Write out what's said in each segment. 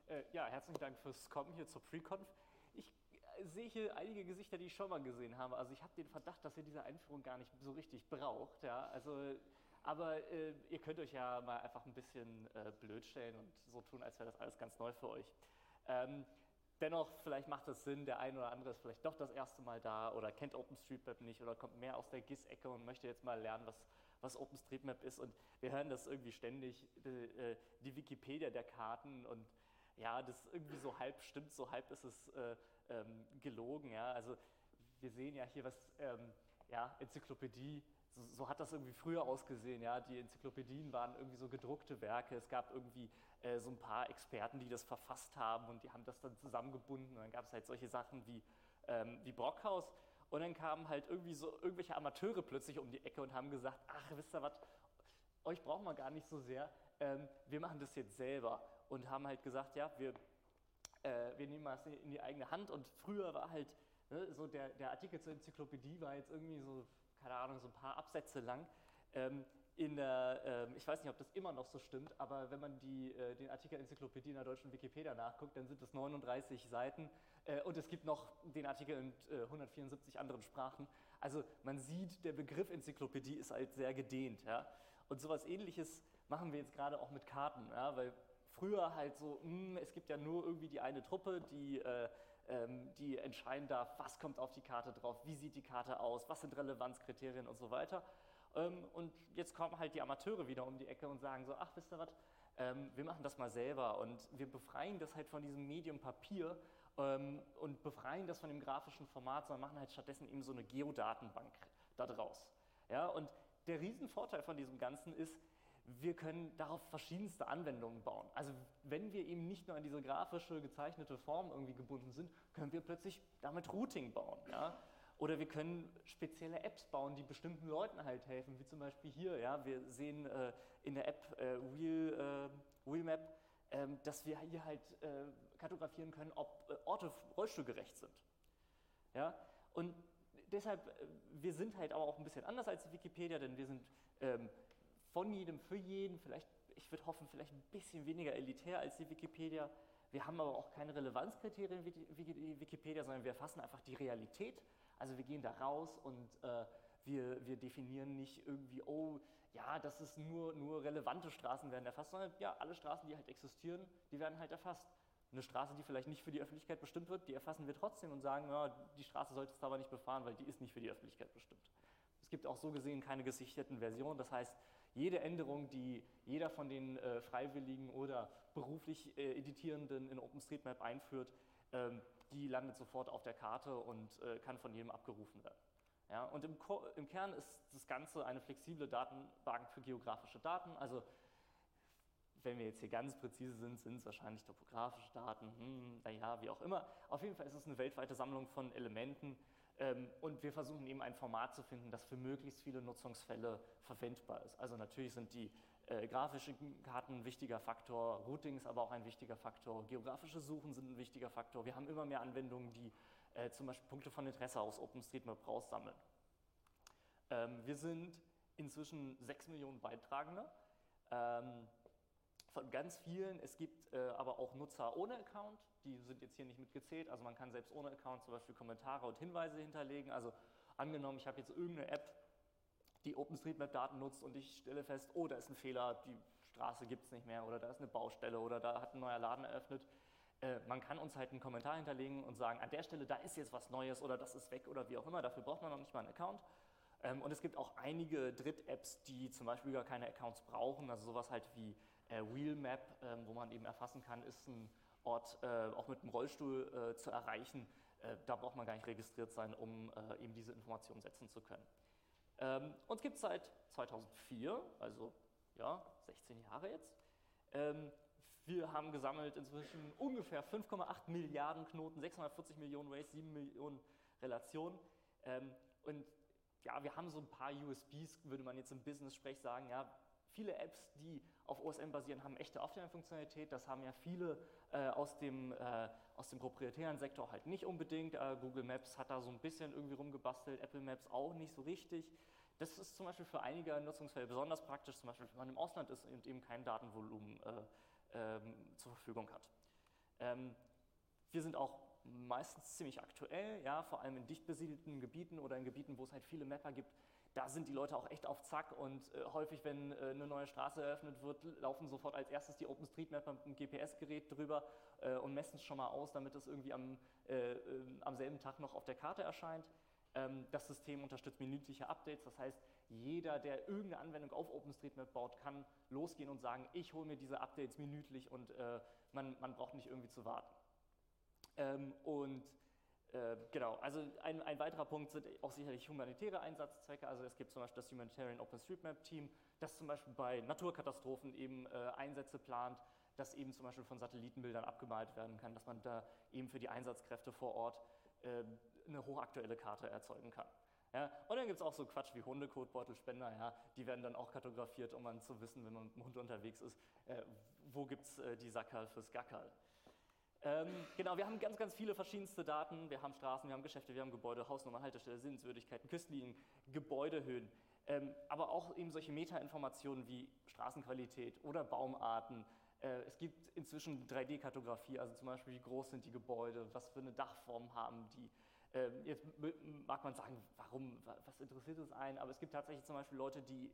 Ja, herzlichen Dank fürs Kommen hier zur Pre-Conf. Ich sehe hier einige Gesichter, die ich schon mal gesehen habe. Also ich habe den Verdacht, dass ihr diese Einführung gar nicht so richtig braucht. Ja? Aber ihr könnt euch ja mal einfach ein bisschen blöd stellen und so tun, als wäre das alles ganz neu für euch. Dennoch, vielleicht macht es Sinn, der ein oder andere ist vielleicht doch das erste Mal da oder kennt OpenStreetMap nicht oder kommt mehr aus der GIS-Ecke und möchte jetzt mal lernen, was OpenStreetMap ist. Und wir hören das irgendwie ständig, die Wikipedia der Karten, und ja, das irgendwie so halb stimmt, so halb ist es gelogen. Ja? Also wir sehen ja hier was, ja, Enzyklopädie, so hat das irgendwie früher ausgesehen. Ja? Die Enzyklopädien waren irgendwie so gedruckte Werke. Es gab irgendwie so ein paar Experten, die das verfasst haben, und die haben das dann zusammengebunden. Und dann gab es halt solche Sachen wie Brockhaus. Und dann kamen halt irgendwie so irgendwelche Amateure plötzlich um die Ecke und haben gesagt, ach, wisst ihr was, euch brauchen wir gar nicht so sehr, wir machen das jetzt selber. Und haben halt gesagt, ja, wir nehmen das in die eigene Hand. Und früher war halt, ne, so der Artikel zur Enzyklopädie war jetzt irgendwie so, keine Ahnung, so ein paar Absätze lang. Ich weiß nicht, ob das immer noch so stimmt, aber wenn man den Artikel Enzyklopädie in der deutschen Wikipedia nachguckt, dann sind es 39 Seiten, und es gibt noch den Artikel in 174 anderen Sprachen. Also man sieht, der Begriff Enzyklopädie ist halt sehr gedehnt. Ja? Und sowas Ähnliches machen wir jetzt gerade auch mit Karten, ja? Weil früher halt so, es gibt ja nur irgendwie die eine Truppe, die entscheiden darf, was kommt auf die Karte drauf, wie sieht die Karte aus, was sind Relevanzkriterien und so weiter. Und jetzt kommen halt die Amateure wieder um die Ecke und sagen so, ach, wisst ihr was, wir machen das mal selber, und wir befreien das halt von diesem Medium Papier und befreien das von dem grafischen Format, sondern machen halt stattdessen eben so eine Geodatenbank da draus. Ja, und der Riesenvorteil von diesem Ganzen ist, wir können darauf verschiedenste Anwendungen bauen. Also wenn wir eben nicht nur an diese grafische, gezeichnete Form irgendwie gebunden sind, können wir plötzlich damit Routing bauen. Ja? Oder wir können spezielle Apps bauen, die bestimmten Leuten halt helfen, wie zum Beispiel hier. Ja? Wir sehen in der App Wheelmap, dass wir hier halt kartografieren können, ob Orte rollstuhlgerecht sind. Ja? Und deshalb, wir sind halt aber auch ein bisschen anders als die Wikipedia, denn wir sind von jedem für jeden, vielleicht, ich würde hoffen, vielleicht ein bisschen weniger elitär als die Wikipedia. Wir haben aber auch keine Relevanzkriterien wie die Wikipedia, sondern wir erfassen einfach die Realität. Also wir gehen da raus und wir definieren nicht irgendwie, oh, ja, das ist nur relevante Straßen werden erfasst, sondern ja, alle Straßen, die halt existieren, die werden halt erfasst. Eine Straße, die vielleicht nicht für die Öffentlichkeit bestimmt wird, die erfassen wir trotzdem und sagen, ja, die Straße solltest du aber nicht befahren, weil die ist nicht für die Öffentlichkeit bestimmt. Es gibt auch so gesehen keine gesicherten Versionen, das heißt, jede Änderung, die jeder von den Freiwilligen oder beruflich Editierenden in OpenStreetMap einführt, die landet sofort auf der Karte und kann von jedem abgerufen werden. Ja, und im Kern ist das Ganze eine flexible Datenbank für geografische Daten, also wenn wir jetzt hier ganz präzise sind es wahrscheinlich topografische Daten, naja, wie auch immer. Auf jeden Fall ist es eine weltweite Sammlung von Elementen, und wir versuchen eben ein Format zu finden, das für möglichst viele Nutzungsfälle verwendbar ist. Also natürlich sind die grafischen Karten ein wichtiger Faktor, Routing ist aber auch ein wichtiger Faktor, geografische Suchen sind ein wichtiger Faktor. Wir haben immer mehr Anwendungen, die zum Beispiel Punkte von Interesse aus OpenStreetMap raussammeln. Wir sind inzwischen 6 Millionen Beitragende. Von ganz vielen, es gibt aber auch Nutzer ohne Account, die sind jetzt hier nicht mitgezählt, also man kann selbst ohne Account zum Beispiel Kommentare und Hinweise hinterlegen, also angenommen, ich habe jetzt irgendeine App, die OpenStreetMap-Daten nutzt und ich stelle fest, oh, da ist ein Fehler, die Straße gibt es nicht mehr oder da ist eine Baustelle oder da hat ein neuer Laden eröffnet. Man kann uns halt einen Kommentar hinterlegen und sagen, an der Stelle, da ist jetzt was Neues oder das ist weg oder wie auch immer, dafür braucht man noch nicht mal einen Account. Und es gibt auch einige Dritt-Apps, die zum Beispiel gar keine Accounts brauchen, also sowas halt wie Wheelmap, wo man eben erfassen kann, ist ein Ort auch mit einem Rollstuhl zu erreichen. Da braucht man gar nicht registriert sein, um eben diese Informationen setzen zu können. Uns gibt es seit 2004, also ja, 16 Jahre jetzt. Wir haben gesammelt inzwischen ungefähr 5,8 Milliarden Knoten, 640 Millionen Ways, 7 Millionen Relationen. Und ja, wir haben so ein paar USBs, würde man jetzt im Business-Sprech sagen, ja, viele Apps, die auf OSM basieren, haben echte Offline-Funktionalität, das haben ja viele aus dem proprietären Sektor halt nicht unbedingt. Google Maps hat da so ein bisschen irgendwie rumgebastelt, Apple Maps auch nicht so richtig. Das ist zum Beispiel für einige Nutzungsfälle besonders praktisch, zum Beispiel wenn man im Ausland ist und eben kein Datenvolumen zur Verfügung hat. Wir sind auch meistens ziemlich aktuell, ja, vor allem in dicht besiedelten Gebieten oder in Gebieten, wo es halt viele Mapper gibt. Da sind die Leute auch echt auf Zack und häufig, wenn eine neue Straße eröffnet wird, laufen sofort als erstes die OpenStreetMapper mit dem GPS-Gerät drüber und messen es schon mal aus, damit es irgendwie am selben Tag noch auf der Karte erscheint. Das System unterstützt minütliche Updates, das heißt, jeder, der irgendeine Anwendung auf OpenStreetMap baut, kann losgehen und sagen, ich hole mir diese Updates minütlich und man braucht nicht irgendwie zu warten. Genau, also ein weiterer Punkt sind auch sicherlich humanitäre Einsatzzwecke. Also es gibt zum Beispiel das Humanitarian OpenStreetMap Team, das zum Beispiel bei Naturkatastrophen eben Einsätze plant, das eben zum Beispiel von Satellitenbildern abgemalt werden kann, dass man da eben für die Einsatzkräfte vor Ort eine hochaktuelle Karte erzeugen kann. Ja, und dann gibt es auch so Quatsch wie Hundekotbeutelspender, ja, die werden dann auch kartografiert, um dann zu wissen, wenn man mit dem Hund unterwegs ist, wo gibt es die Sackerl fürs Gackerl. Genau, wir haben ganz, ganz viele verschiedenste Daten. Wir haben Straßen, wir haben Geschäfte, wir haben Gebäude, Hausnummern, Haltestelle, Sehenswürdigkeiten, Küstenlinien, Gebäudehöhen, aber auch eben solche Metainformationen wie Straßenqualität oder Baumarten. Es gibt inzwischen 3D-Kartografie, also zum Beispiel, wie groß sind die Gebäude, was für eine Dachform haben die. Jetzt mag man sagen, warum, was interessiert es einen, aber es gibt tatsächlich zum Beispiel Leute, die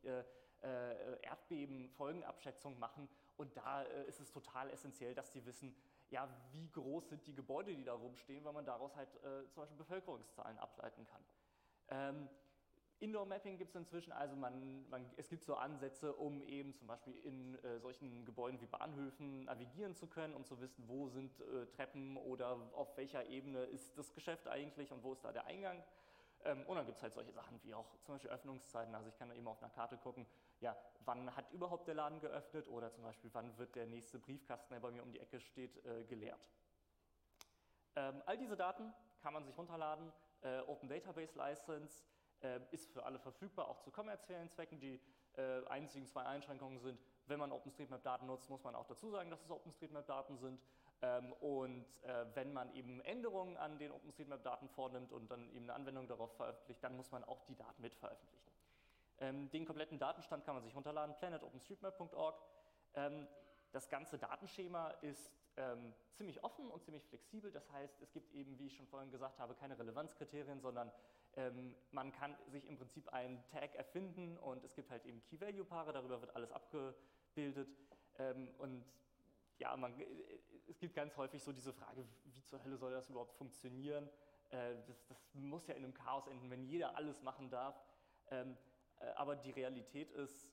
Erdbeben-Folgenabschätzung machen und da ist es total essentiell, dass die wissen, ja, wie groß sind die Gebäude, die da rumstehen, weil man daraus halt zum Beispiel Bevölkerungszahlen ableiten kann. Indoor-Mapping gibt es inzwischen, also es gibt so Ansätze, um eben zum Beispiel in solchen Gebäuden wie Bahnhöfen navigieren zu können, um zu wissen, wo sind Treppen oder auf welcher Ebene ist das Geschäft eigentlich und wo ist da der Eingang. Und dann gibt es halt solche Sachen wie auch zum Beispiel Öffnungszeiten, also ich kann da eben auf einer Karte gucken, ja, wann hat überhaupt der Laden geöffnet oder zum Beispiel, wann wird der nächste Briefkasten, der bei mir um die Ecke steht, geleert. All diese Daten kann man sich runterladen, Open Database License ist für alle verfügbar, auch zu kommerziellen Zwecken. Die einzigen zwei Einschränkungen sind, wenn man OpenStreetMap-Daten nutzt, muss man auch dazu sagen, dass es OpenStreetMap-Daten sind. Wenn man eben Änderungen an den OpenStreetMap-Daten vornimmt und dann eben eine Anwendung darauf veröffentlicht, dann muss man auch die Daten mit veröffentlichen. Den kompletten Datenstand kann man sich runterladen, planetopenstreetmap.org. Das ganze Datenschema ist ziemlich offen und ziemlich flexibel. Das heißt, es gibt eben, wie ich schon vorhin gesagt habe, keine Relevanzkriterien, sondern man kann sich im Prinzip einen Tag erfinden und es gibt halt eben Key-Value-Paare, darüber wird alles abgebildet. Ja, es gibt ganz häufig so diese Frage, wie zur Hölle soll das überhaupt funktionieren? Das muss ja in einem Chaos enden, wenn jeder alles machen darf. Aber die Realität ist,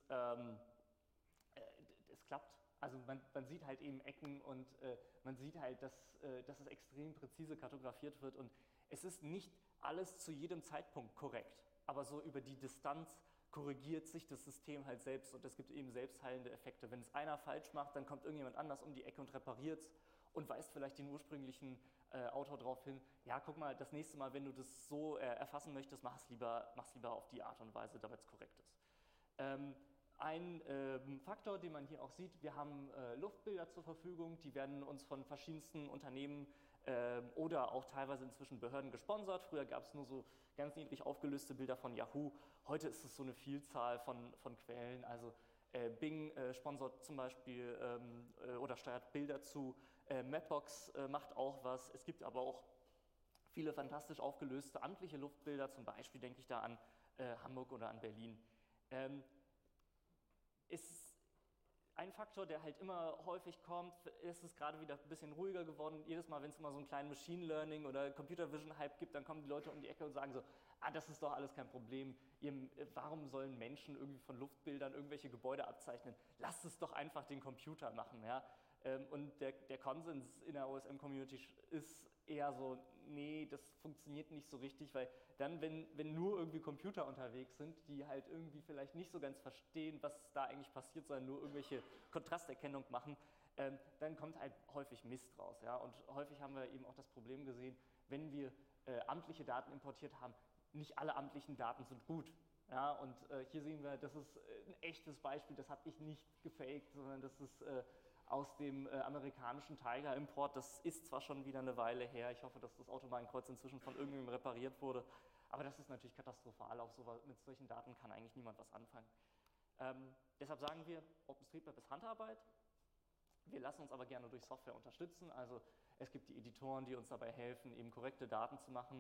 es klappt. Also man sieht halt eben Ecken und man sieht halt, dass es extrem präzise kartografiert wird und es ist nicht alles zu jedem Zeitpunkt korrekt, aber so über die Distanz korrigiert sich das System halt selbst und es gibt eben selbstheilende Effekte. Wenn es einer falsch macht, dann kommt irgendjemand anders um die Ecke und repariert es und weist vielleicht den ursprünglichen Autor darauf hin, ja, guck mal, das nächste Mal, wenn du das so erfassen möchtest, mach's lieber auf die Art und Weise, damit es korrekt ist. Ein Faktor, den man hier auch sieht, wir haben Luftbilder zur Verfügung, die werden uns von verschiedensten Unternehmen oder auch teilweise inzwischen Behörden gesponsert. Früher gab es nur so ganz niedrig aufgelöste Bilder von Yahoo. Heute ist es so eine Vielzahl von Quellen. Also Bing sponsert zum Beispiel oder steuert Bilder zu. Mapbox macht auch was. Es gibt aber auch viele fantastisch aufgelöste amtliche Luftbilder. Zum Beispiel denke ich da an Hamburg oder an Berlin. Ist ein Faktor, der halt immer häufig kommt, ist es gerade wieder ein bisschen ruhiger geworden. Jedes Mal, wenn es immer so einen kleinen Machine Learning oder Computer Vision Hype gibt, dann kommen die Leute um die Ecke und sagen so, das ist doch alles kein Problem. Warum sollen Menschen irgendwie von Luftbildern irgendwelche Gebäude abzeichnen? Lasst es doch einfach den Computer machen. Ja? Und der Konsens in der OSM-Community ist eher so, nee, das funktioniert nicht so richtig, weil dann, wenn nur irgendwie Computer unterwegs sind, die halt irgendwie vielleicht nicht so ganz verstehen, was da eigentlich passiert, sondern nur irgendwelche Kontrasterkennung machen, dann kommt halt häufig Mist raus. Ja? Und häufig haben wir eben auch das Problem gesehen, wenn wir amtliche Daten importiert haben, nicht alle amtlichen Daten sind gut. Ja? Und hier sehen wir, das ist ein echtes Beispiel, das habe ich nicht gefaked, sondern das ist aus dem amerikanischen Tiger-Import. Das ist zwar schon wieder eine Weile her, ich hoffe, dass das Autobahnkreuz inzwischen von irgendjemandem repariert wurde, aber das ist natürlich katastrophal, auch mit solchen Daten kann eigentlich niemand was anfangen. Deshalb sagen wir, OpenStreetMap ist Handarbeit, Wir lassen uns aber gerne durch Software unterstützen, also es gibt die Editoren, die uns dabei helfen, eben korrekte Daten zu machen.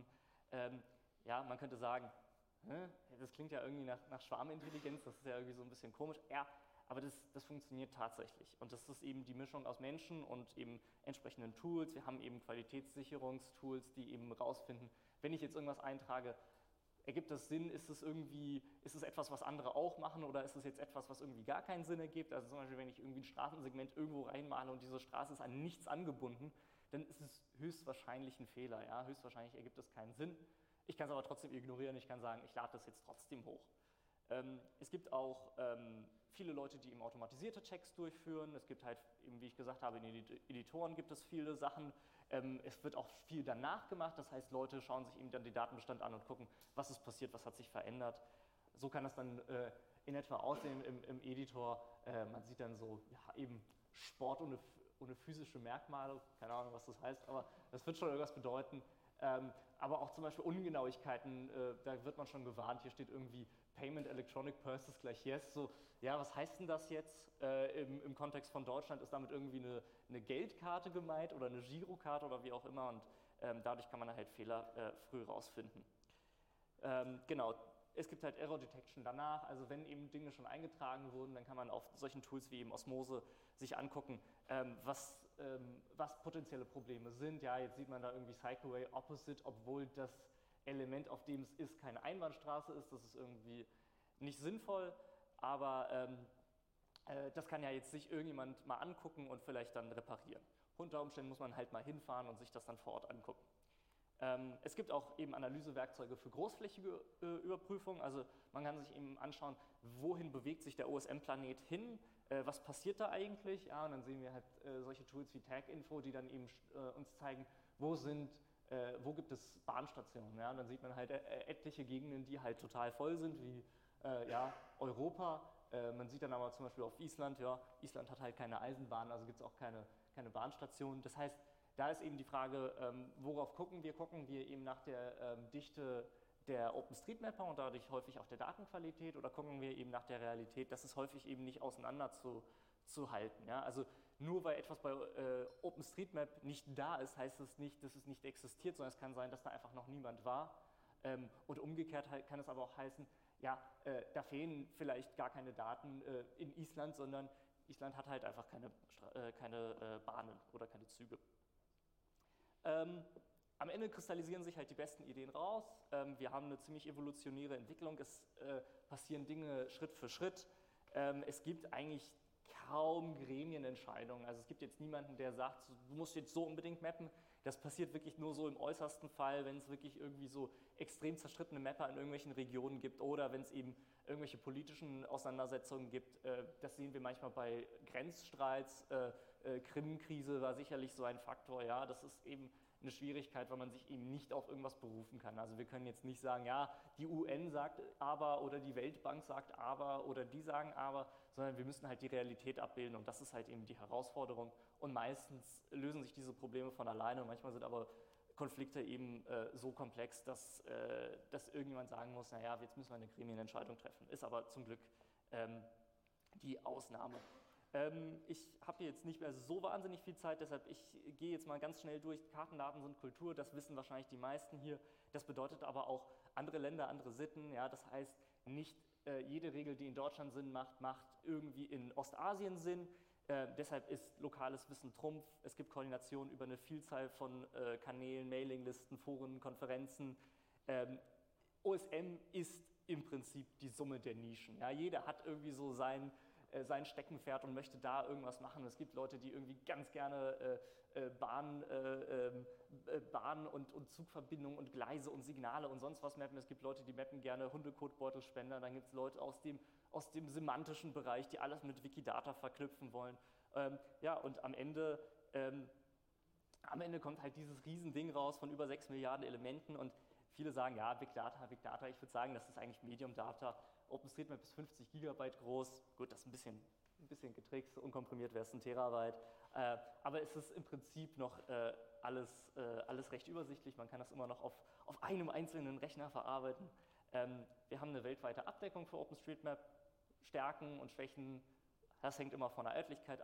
Ja, man könnte sagen, das klingt ja irgendwie nach Schwarmintelligenz, das ist ja irgendwie so ein bisschen komisch. Ja, aber das funktioniert tatsächlich. Und das ist eben die Mischung aus Menschen und eben entsprechenden Tools. Wir haben eben Qualitätssicherungstools, die eben rausfinden, wenn ich jetzt irgendwas eintrage, ergibt das Sinn? Ist es etwas, was andere auch machen, oder ist es jetzt etwas, was irgendwie gar keinen Sinn ergibt? Also zum Beispiel, wenn ich irgendwie ein Straßensegment irgendwo reinmale und diese Straße ist an nichts angebunden, dann ist es höchstwahrscheinlich ein Fehler. Ja? Höchstwahrscheinlich ergibt es keinen Sinn. Ich kann es aber trotzdem ignorieren. Ich kann sagen, ich lade das jetzt trotzdem hoch. Es gibt auch viele Leute, die eben automatisierte Checks durchführen. Es gibt halt, eben wie ich gesagt habe, in den Editoren gibt es viele Sachen. Es wird auch viel danach gemacht, das heißt, Leute schauen sich eben dann den Datenbestand an und gucken, was ist passiert, was hat sich verändert. So kann das dann in etwa aussehen im Editor. Man sieht dann so, ja, eben Sport ohne physische Merkmale, keine Ahnung, was das heißt, aber das wird schon irgendwas bedeuten. Aber auch zum Beispiel Ungenauigkeiten, da wird man schon gewarnt, hier steht irgendwie Payment Electronic Purses gleich Yes. So, ja, was heißt denn das jetzt im Kontext von Deutschland? Ist damit irgendwie eine Geldkarte gemeint oder eine Girokarte oder wie auch immer? Und dadurch kann man halt Fehler früh rausfinden. Genau, es gibt halt Error Detection danach. Also wenn eben Dinge schon eingetragen wurden, dann kann man auf solchen Tools wie eben Osmose sich angucken, was potenzielle Probleme sind. Ja, jetzt sieht man da irgendwie Cycleway Opposite, obwohl das Element, auf dem es ist, keine Einbahnstraße ist. Das ist irgendwie nicht sinnvoll, aber das kann ja jetzt sich irgendjemand mal angucken und vielleicht dann reparieren. Unter Umständen muss man halt mal hinfahren und sich das dann vor Ort angucken. Es gibt auch eben Analysewerkzeuge für großflächige Überprüfung. Also man kann sich eben anschauen, wohin bewegt sich der OSM-Planet hin, was passiert da eigentlich. Ja, und dann sehen wir halt solche Tools wie TagInfo, die dann eben uns zeigen, wo gibt es Bahnstationen. Ja? Und dann sieht man halt etliche Gegenden, die halt total voll sind, wie Europa. Man sieht dann aber zum Beispiel auf Island, ja, Island hat halt keine Eisenbahn, also gibt es auch keine Bahnstation. Das heißt, da ist eben die Frage, worauf gucken wir? Gucken wir eben nach der Dichte der OpenStreetMapper und dadurch häufig auch der Datenqualität, oder gucken wir eben nach der Realität? Das ist häufig eben nicht auseinander zu halten. Ja? Also nur weil etwas bei OpenStreetMap nicht da ist, heißt es nicht, dass es nicht existiert, sondern es kann sein, dass da einfach noch niemand war. Und umgekehrt kann es aber auch heißen, ja, da fehlen vielleicht gar keine Daten in Island, sondern Island hat halt einfach keine Bahnen oder keine Züge. Am Ende kristallisieren sich halt die besten Ideen raus. Wir haben eine ziemlich evolutionäre Entwicklung. Es passieren Dinge Schritt für Schritt. Es gibt eigentlich kaum Gremienentscheidungen. Also es gibt jetzt niemanden, der sagt, du musst jetzt so unbedingt mappen. Das passiert wirklich nur so im äußersten Fall, wenn es wirklich irgendwie so extrem zerstrittene Mapper in irgendwelchen Regionen gibt oder wenn es eben irgendwelche politischen Auseinandersetzungen gibt. Das sehen wir manchmal bei Grenzstreits. Krim-Krise war sicherlich so ein Faktor. Ja, das ist eben eine Schwierigkeit, weil man sich eben nicht auf irgendwas berufen kann. Also wir können jetzt nicht sagen, ja, die UN sagt aber oder die Weltbank sagt aber oder die sagen aber, sondern wir müssen halt die Realität abbilden und das ist halt eben die Herausforderung. Und meistens lösen sich diese Probleme von alleine und manchmal sind aber Konflikte eben so komplex, dass irgendjemand sagen muss, naja, jetzt müssen wir eine Gremienentscheidung treffen. Ist aber zum Glück die Ausnahme. Ich habe jetzt nicht mehr so wahnsinnig viel Zeit, deshalb ich gehe jetzt mal ganz schnell durch. Kartendaten sind Kultur, das wissen wahrscheinlich die meisten hier. Das bedeutet aber auch andere Länder, andere Sitten. Ja, das heißt, nicht jede Regel, die in Deutschland Sinn macht, macht irgendwie in Ostasien Sinn. Deshalb ist lokales Wissen Trumpf. Es gibt Koordination über eine Vielzahl von Kanälen, Mailinglisten, Foren, Konferenzen. OSM ist im Prinzip die Summe der Nischen. Ja, jeder hat irgendwie so sein Steckenpferd und möchte da irgendwas machen. Es gibt Leute, die irgendwie ganz gerne Bahn und Zugverbindungen und Gleise und Signale und sonst was mappen. Es gibt Leute, die mappen gerne Hundekotbeutelspender. Dann gibt es Leute aus dem semantischen Bereich, die alles mit Wikidata verknüpfen wollen. Ja, und am Ende kommt halt dieses Riesending raus von über 6 Milliarden Elementen und viele sagen, ja, Big Data. Ich würde sagen, das ist eigentlich Medium Data. OpenStreetMap ist 50 Gigabyte groß. Gut, das ist ein bisschen getrickst, unkomprimiert wäre es 1 Terabyte. Aber es ist im Prinzip noch alles recht übersichtlich. Man kann das immer noch auf einem einzelnen Rechner verarbeiten. Wir haben eine weltweite Abdeckung für OpenStreetMap. Stärken und Schwächen, das hängt immer von der Örtlichkeit ab.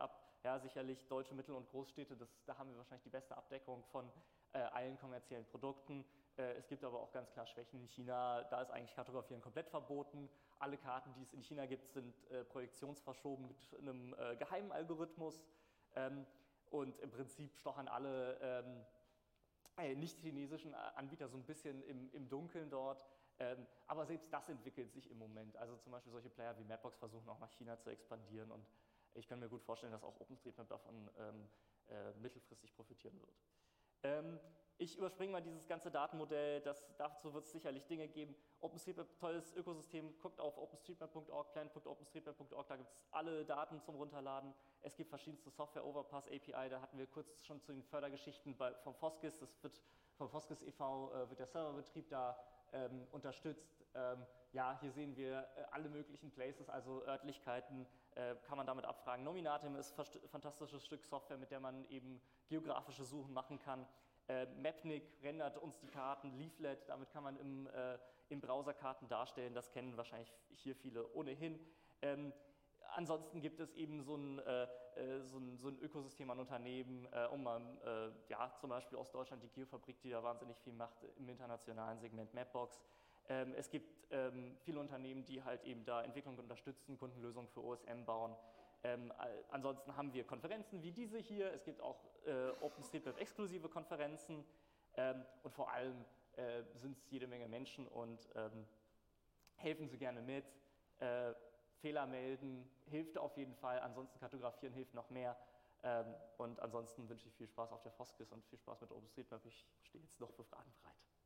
Ja, sicherlich deutsche Mittel- und Großstädte, da haben wir wahrscheinlich die beste Abdeckung von allen kommerziellen Produkten. Es gibt aber auch ganz klar Schwächen in China, da ist eigentlich Kartografieren komplett verboten. Alle Karten, die es in China gibt, sind projektionsverschoben mit einem geheimen Algorithmus. Und im Prinzip stochern alle nicht-chinesischen Anbieter so ein bisschen im Dunkeln dort. Aber selbst das entwickelt sich im Moment. Also zum Beispiel solche Player wie Mapbox versuchen auch nach China zu expandieren. Und ich kann mir gut vorstellen, dass auch OpenStreetMap davon mittelfristig profitieren wird. Ich überspringe mal dieses ganze Datenmodell, dazu wird es sicherlich Dinge geben. OpenStreetMap, tolles Ökosystem, guckt auf openstreetmap.org, plan.openstreetmap.org, da gibt es alle Daten zum Runterladen. Es gibt verschiedenste Software, Overpass API, da hatten wir kurz schon zu den Fördergeschichten vom Foskis, vom Foskis e.V. Wird der Serverbetrieb da unterstützt. Ja, hier sehen wir alle möglichen Places, also Örtlichkeiten, kann man damit abfragen. Nominatim ist ein fantastisches Stück Software, mit der man eben geografische Suchen machen kann. Mapnik rendert uns die Karten, Leaflet, damit kann man im Browser Karten darstellen, das kennen wahrscheinlich hier viele ohnehin. Ansonsten gibt es eben so ein Ökosystem an Unternehmen, ja, zum Beispiel aus Deutschland die Geofabrik, die da wahnsinnig viel macht im internationalen Segment Mapbox. Es gibt viele Unternehmen, die halt eben da Entwicklung unterstützen, Kundenlösungen für OSM bauen. Ansonsten haben wir Konferenzen wie diese hier, es gibt auch OpenStreetMap-exklusive Konferenzen und vor allem sind es jede Menge Menschen und helfen Sie gerne mit. Fehler melden hilft auf jeden Fall, ansonsten kartografieren hilft noch mehr. Und ansonsten wünsche ich viel Spaß auf der Foskis und viel Spaß mit OpenStreetMap. Ich stehe jetzt noch für Fragen bereit.